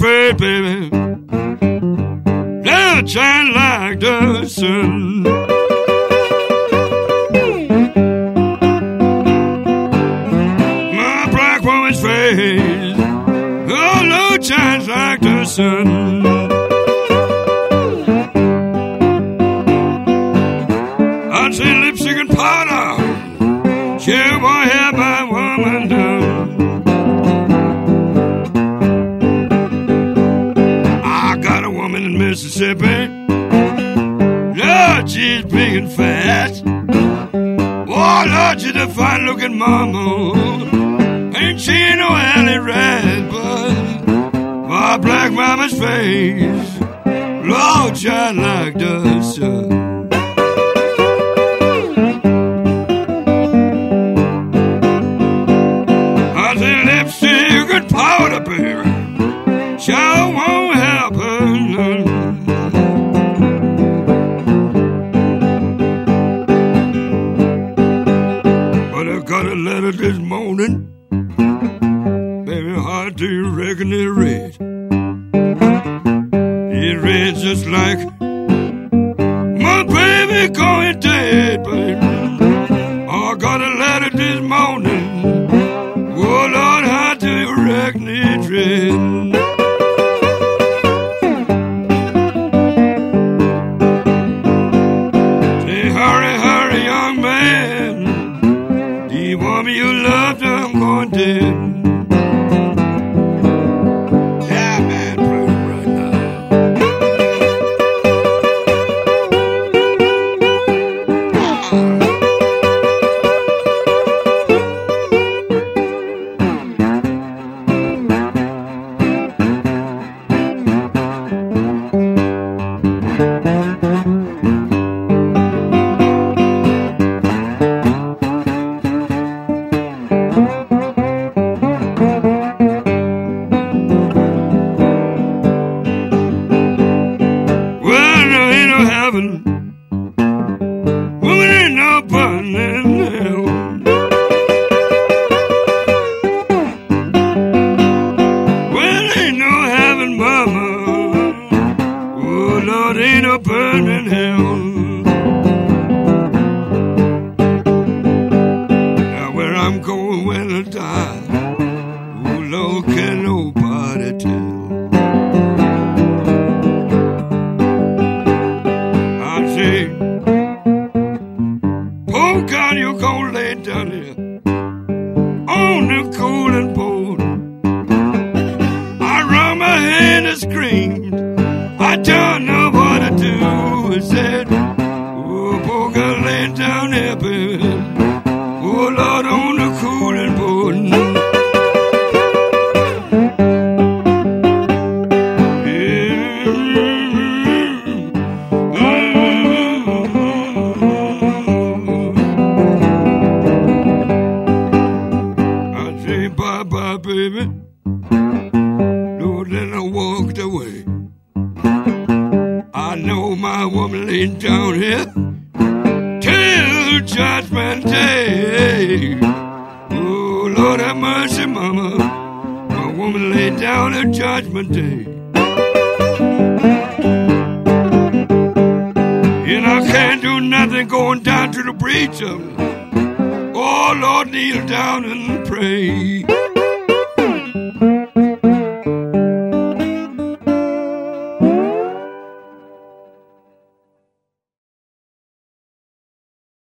face, baby, that shine like the sun. My black woman's face, oh Lord, shines like the sun. I say lipstick and powder, yeah, boy, have my woman done. I got a woman in Mississippi, Lord, she's big and fat. Oh, Lord, she's a fine-looking mama. Ain't she no alley rat, but my black mama's face, Lord, shine like the sun. Lipstick and powder, baby, sure won't happen. But I got a letter this morning, baby, how do you reckon it read? It reads just like, my baby going dead, baby. I got a letter this morning, oh Lord, how do you reckon it read? Say, hurry, hurry, young man, the woman you loved, I'm going dead. Yeah, man, play it right now. Woman ain't no fun in hell. Well, ain't no heaven, mama. Oh, Lord, ain't no burning hell. Now, where I'm going when I die, oh, Lord, can nobody tell. Oh God, you gonna lay down here on the cooling board. I wrung my hand and screamed, I don't know what to do. I said, oh, poor girl laying down there, baby. Oh Lord, on the cooling board. Bye-bye, baby. Lord, then I walked away. I know my woman laid down here till Judgment Day. Oh, Lord have mercy, mama. My woman laid down at Judgment Day. And I can't do nothing going down to the breach of it. Oh, Lord, kneel down and pray.